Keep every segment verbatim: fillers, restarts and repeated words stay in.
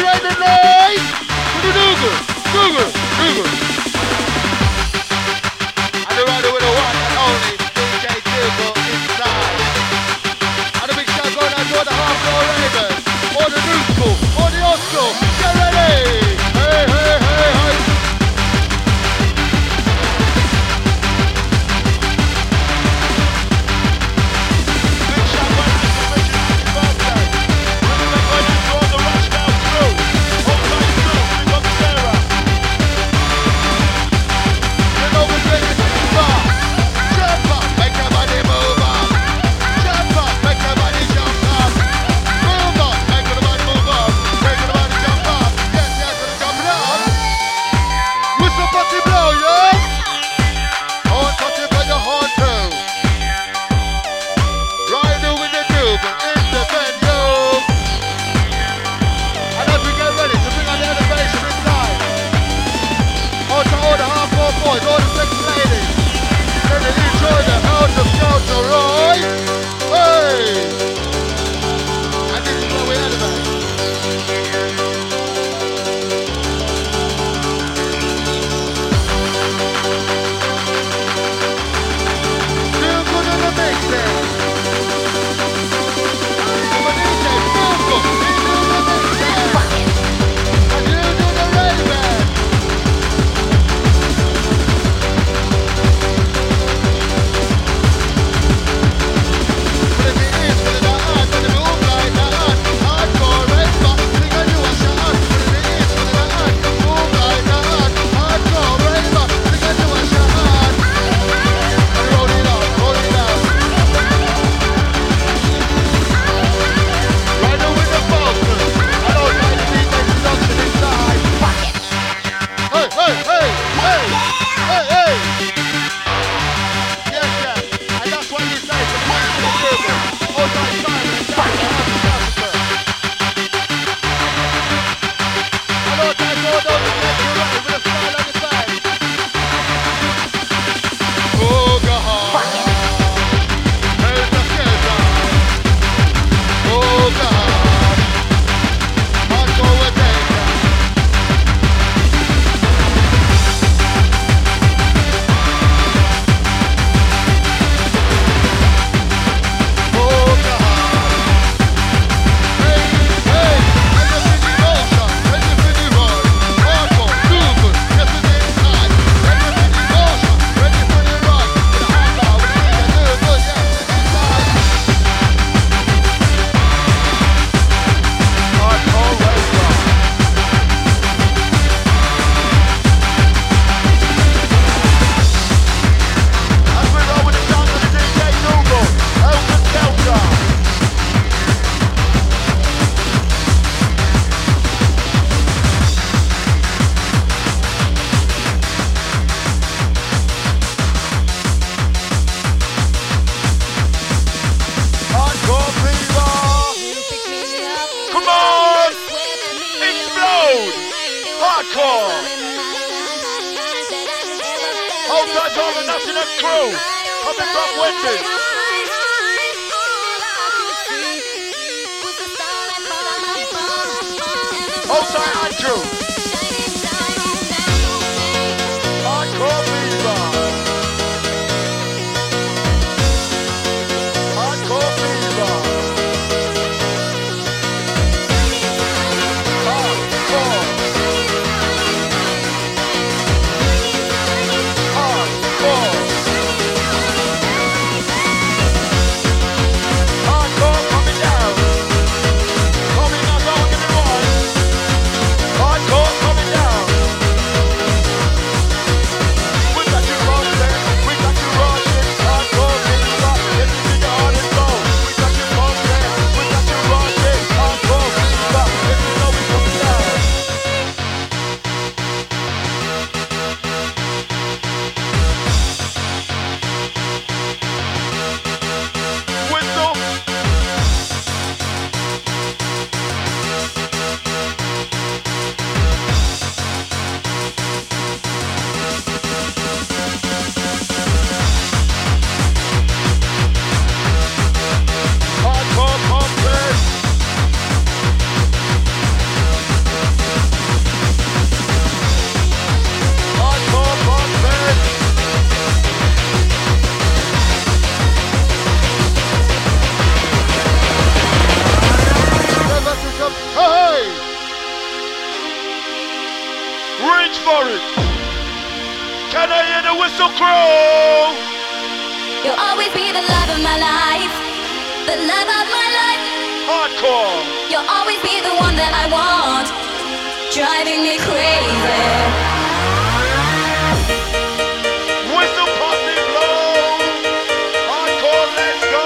right tonight? With the Google, Google, Google. And the rider with the one and only D J Google inside. And the big shout going out to all the hardcore ravers, all the new school, all the old school. Get ready! Hey, hey, hey, hey! Big shout going out to Richard Happy birthday. Remember going out to all the Rushdown crew. All tight crew, big up Sarah. You know we're ready to move up. Jump up, make your body move up. Jump up, make your body jump up. Move up, make your body move up. Make your body jump up. Yes, yes, it's jumping up. Whistle party blow, yeah? Horn party by the horn too. Rider with the tube in the venue. And as we get ready to bring on the elevation inside. Out to all the hardcore boys, all the sexy ladies. Let them enjoy the house of culture, right? Hey! And this is where we elevate. Feel good in the mix there. I'm a D J, feel good. You do the mix there. And you do the rave band. But if it is, but it not, but if it move like that, hardcore raver, think I do a shot. But if it is, but it not, move like that, hardcore raver, think I do a shot. And roll it out, roll it out. Rider with the focus. I don't like the D J production inside. Hey, hey, hey, hey, hey, hey. Yes, yes. And that's what you say for the man in the river. All time silence, that's the house of Africa. And all time all those who get you right with a smile on your face. Oh, God. Helter Skelter. Oh, God. Hardcore with danger. Oh, God. Hey, hey, ready for the motion, ready for the run. Hardcore, super, yes it is hot. Ready for the motion, ready for the run. With the hardcore, with the D J, do it good, yes it is hot. Hardcore racer. As we roll with the sound of the D J Google, Helter Skelter. Hardcore fever. Come on! Explode! Hardcore! Hold tight to all the Nottingham crew. Coming from Wendy. Hold tight, Andrew. Hardcore fever. Hardcore fever. Hardcore. Hardcore. Whistle crew! You'll always be the love of my life, the love of my life. Hardcore! You'll always be the one that I want, driving me crazy. Whistle posse blow! Hardcore, let's go!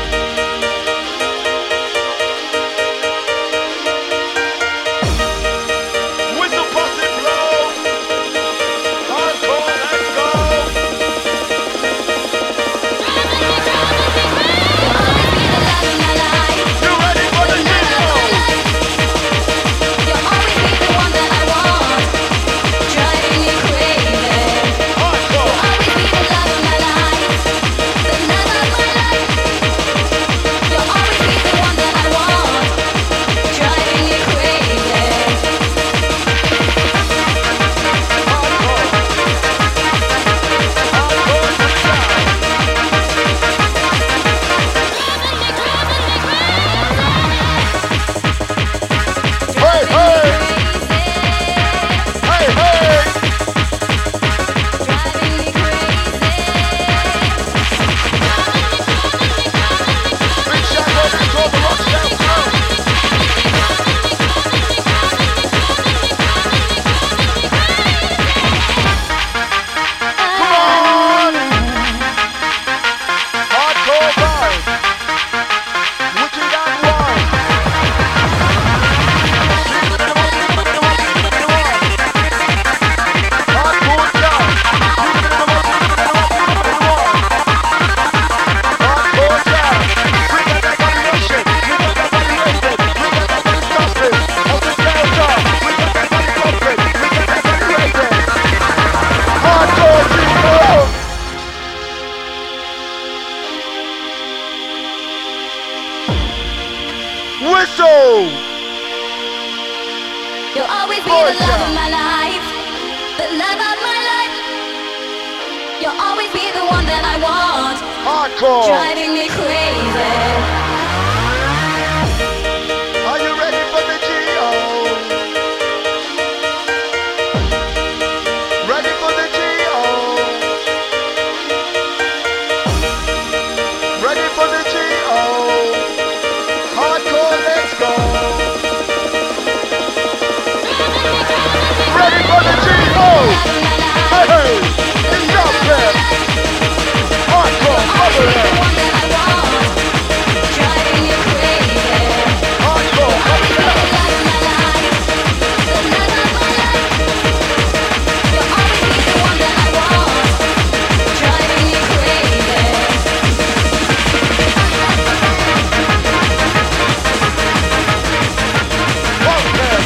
Whistle posse blow! Hardcore, let's go! You ready for the hero? You'll always be the one that I want, driving me crazy. Hardcore! You'll always be the love of my life, the love of my life. You'll always be the one that I want, driving me crazy. Hey, hey, hey, hey. Driving me crazy. Big shout out to all the Rochdale crew. Come on. Hardcore vibe. Wicked and wild. Hardcore jam. Hardcore jam. We got that variation. We got that variation. We got that body stomping. Of the Delta. We got that body stomping. We got that variation. Hardcore G O. Whistle! You'll always be Boy, the love child. of my life, the love of my life. You'll always be the one that I want, Hardcore! driving me crazy. Are you ready for the G O? Ready for the G O? Ready for the G O? Hardcore, let's go! Ready for the G O? Hey, hey! It's up there! Hardcore, over The there! one that I want, driving me crazy. Hardcore, over The there! love of my life, the love of my life. You'll always be the one that I want, driving me crazy. Over there!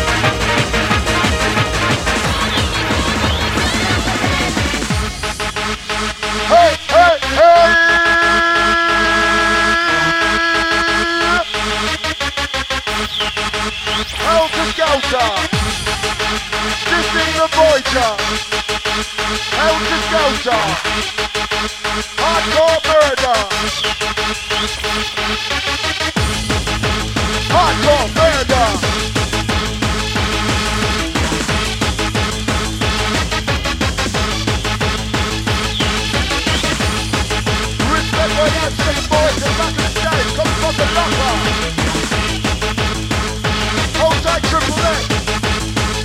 Hey, hey, hey! Helter Skelter! This is the Voyager! Helter Skelter! Hardcore murder! Hardcore murder! Respect for the absent boys and back in the days, come from the locker. Hold tight, Triple X.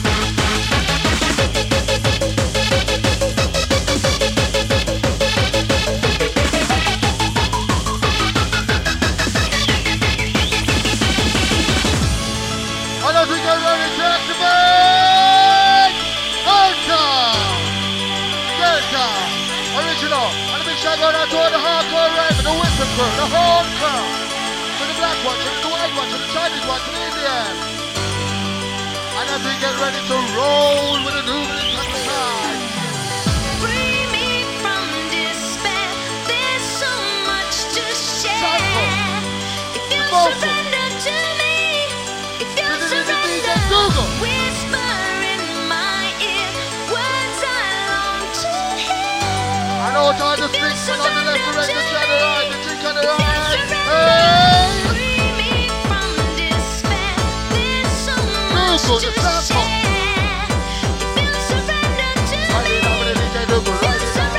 And as we get ready to activate, Delta! Delta! Original! And a big shout out to all the hardcore rave and the whistle crew, the whole crew! To the black one, to the white one, to the Chinese one, to the Indian! And as we get ready to roll with the new time. Free me from despair. There's so much to share. If you surrender to me, if you This is the D J surrender, Google. whisper in my ear words I long to hear. I know it's hard to speak, but on the left, the right, the center, the right, the drink on the If you right. surrender, Hey! free me from despair. There's so much Google, to the sample. share. If you surrender to I me, did have a D J Google, if you right?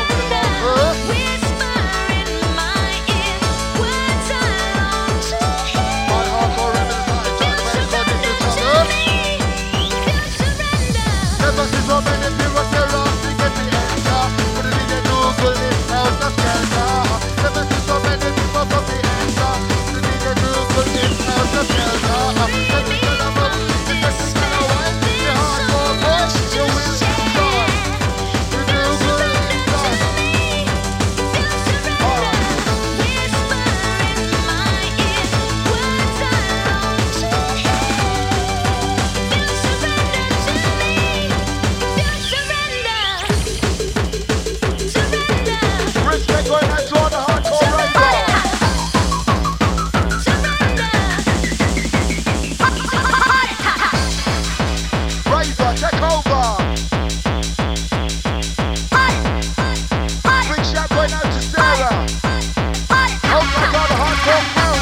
Hardcore crew.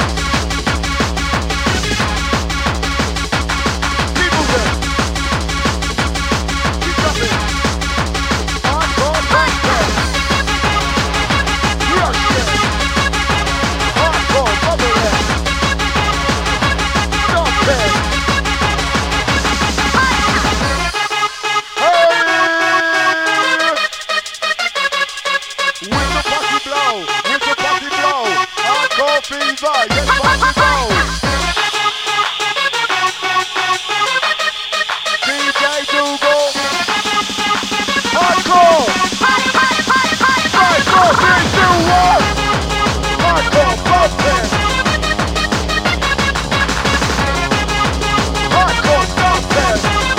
People there. Keep jumping. Hardcore podcast. Rush it. Hardcore bubble it. Stop it. Fever, yes, possible. D J Dougal. Hardcore. Five, four, three, two, one. Hardcore bumping. Hardcore stomping.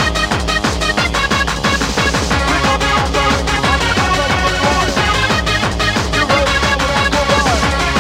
We gon' be on the we gon' be on the one. You already know what I'm doing.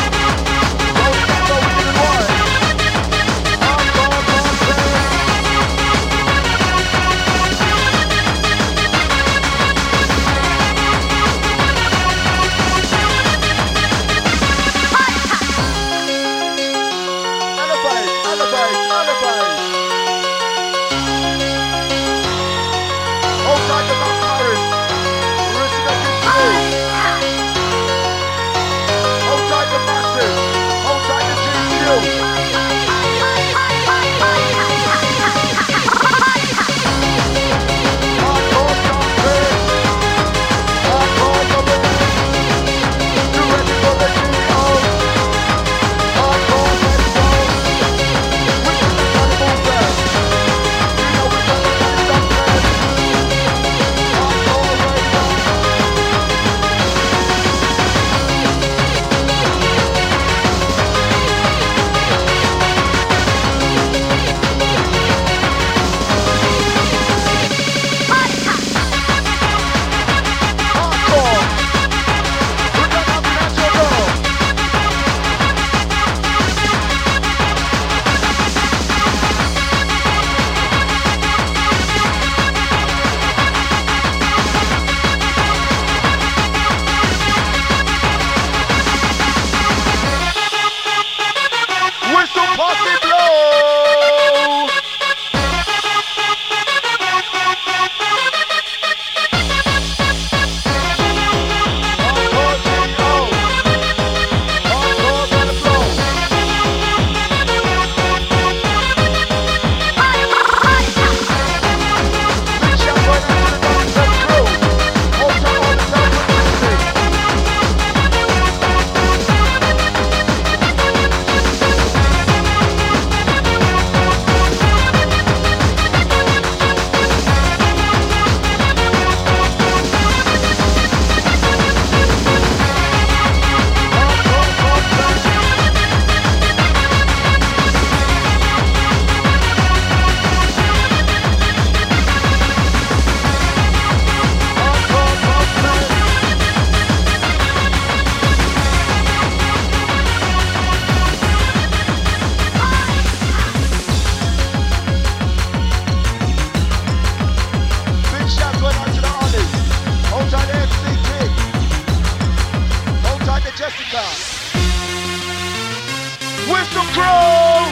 Whistle Crow,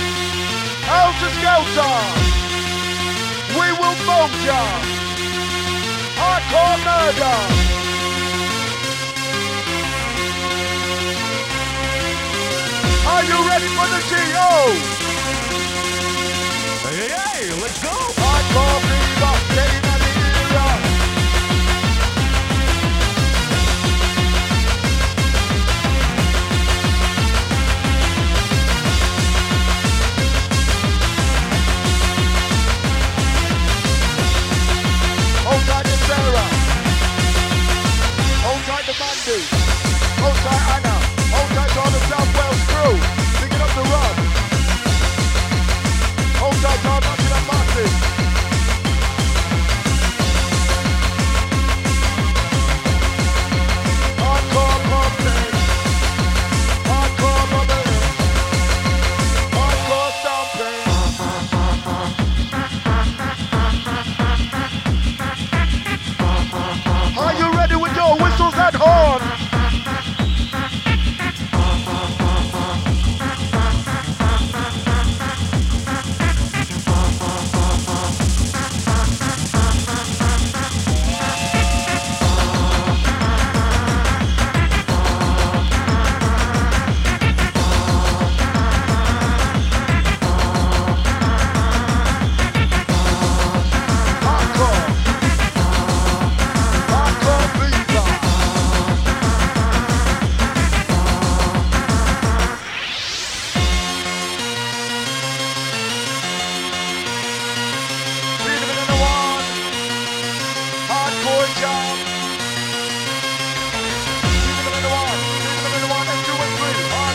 Helter Skelter, we will mold ya, hardcore murder. Are you ready for the G O? Hey, hey, let's go! Hardcore fever, getting out of here. Hold tight to Sarah. Hold tight to Mandy. Hold tight Anna. Hold tight to all the South Wales crew. Picking up the run. Hold tight to our Nottingham Masses.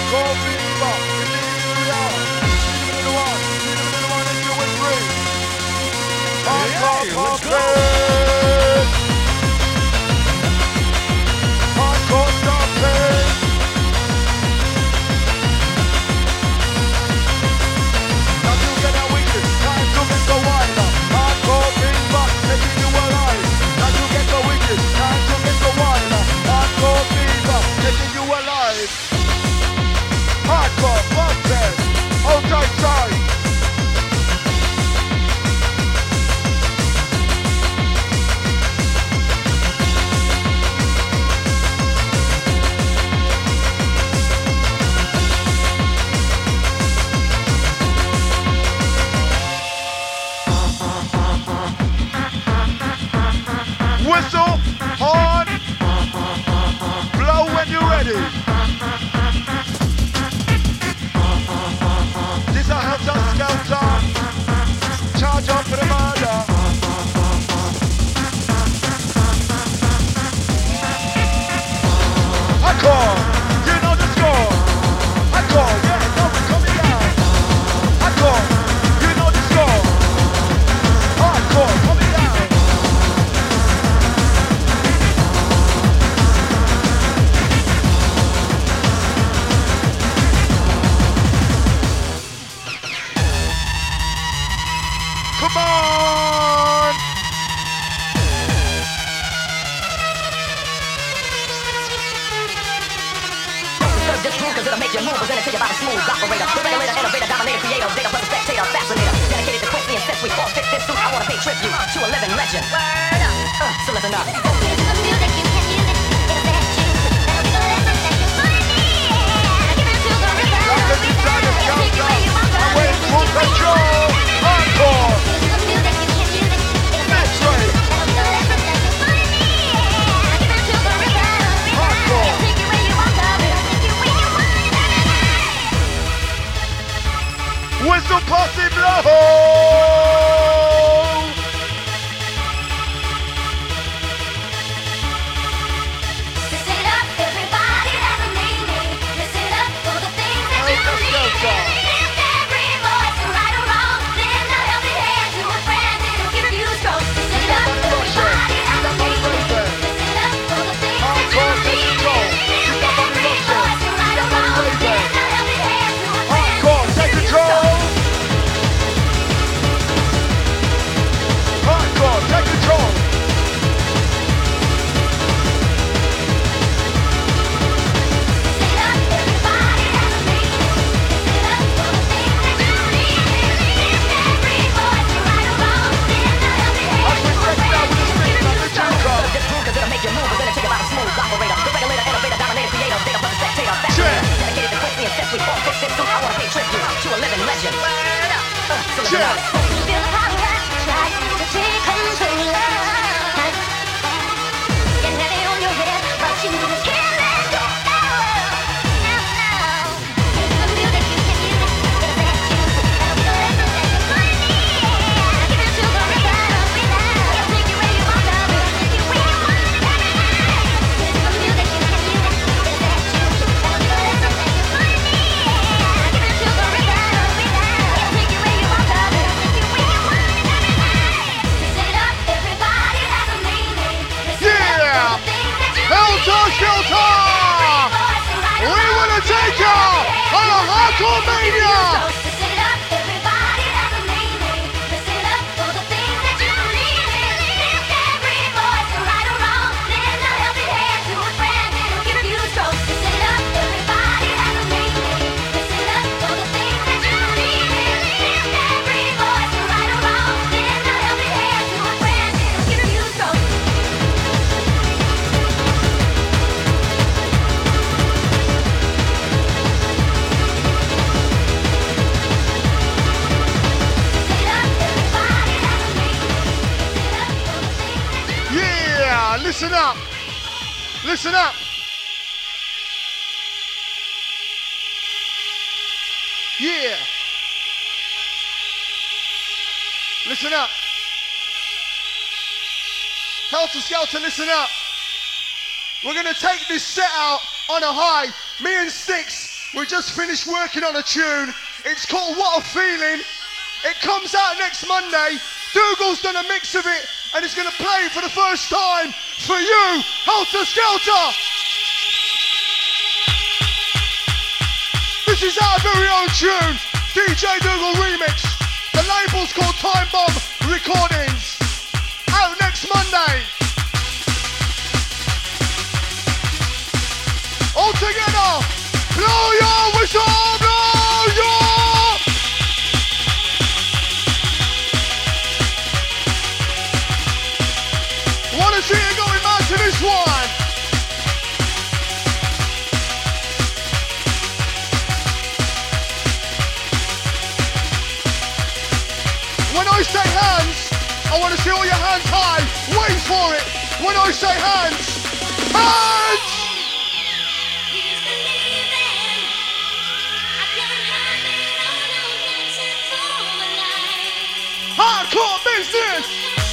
Hardcore fever. If you give me that. Give me the one. Give me the one and two and three. Hardcore pumping. Hardcore stomping. Now you get that wicked. Time to get the wilder. Hardcore fever. Making you alive. Now you get the wicked. Time to get the wilder. Hardcore fever. Making you alive. Hardcore pumping. Hold tight tight. Whistle, horn, blow when you're ready. This a helter skelter, charge up for the murder. Hardcore, you know the score. Hardcore, yeah, no, we're coming down. Hardcore, you know the score. Hardcore, coming down. Come on! Serve this groove cause it'll make you move. Presented to you by the smooth operator. The regulator, innovator, dominator, creator, data plus a spectator, fascinator. Dedicated to quickly and sexually fall fit this suit. I wanna pay tribute to a living legend. Word up. Uh, so listen up. Like the design of shelter, away from control. Hardcore, X-ray, hardcore. Whistle posse blow. Hardcore, take control. Hardcore, take control. As we break down with the spin on the jungle. This groove cause it'll make you move. Presented to you by the smooth operator. The regulator, innovator, dominator, creator, data plus a spectator, fascinator. Dedicated to quickly and sexually fall fit this suit. I wanna pay tribute to a living legend. Word up. Uh, so listen Yeah. up. Feel the power, try to take control. Get heavy on your head, but you just can't let go. Now, now. The music you can use, it'll set you free. It'll be the lesson that you find me. Give it to the rhythm, it'll take you where you want to be. Take you where you want to be. This is the music you can use, it'll set you free. It'll be the lesson that you find me. Give it to the rhythm, it'll take you where you want to be. Take you where you want to be. Listen up, everybody has a meaning. Listen Yeah. up for the things that you Helter Skelter! We wanna take ya on a hardcore mania! Listen up, everybody has a meaning. Listen up for the things that you need. Lift every voice, right or wrong. Lend a helping hand to a friend, it'll give you strong. Listen up, everybody has a meaning. Listen up for the things that you need. Lift every voice, right or wrong. Lend a helping hand to a friend, it'll give you strong. Yeah, listen up. Listen up. Yeah. Listen up. Helter Skelter, listen up. We're gonna take this set out on a high. Me and Sticks, We just finished working on a tune. It's called What a Feeling. It comes out next Monday. Dougal's done a mix of it and it's going to play for the first time for you, Helter Skelter. This is our very own tune, D J Dougal remix. The label's called Time Bomb Recordings. Out next Monday. All together, blow your whistle, blow your... Wanna see you going mad to this one? When I say hands, I wanna see all your hands high. Wait for it. When I say hands, hands! Hardcore business!